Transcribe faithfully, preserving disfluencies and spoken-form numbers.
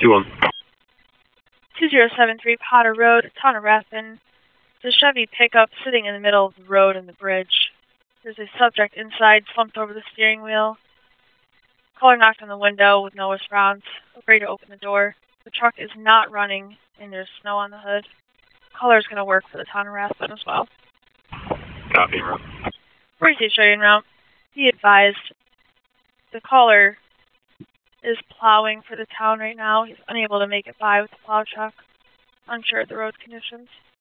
two one. two zero seven three Potter Road, Town of Rathbun. There's a Chevy pickup sitting in the middle of the road and the bridge. There's a subject inside, slumped over the steering wheel. Caller knocked on the window with no response. Afraid to open the door. The truck is not running, and there's snow on the hood. Caller's going to work for the Town of Rathbun as well. Copy, route. Emergency Australian route. Be advised, the caller is plowing for the town right now. He's unable to make it by with the plow truck. Unsure of the road conditions.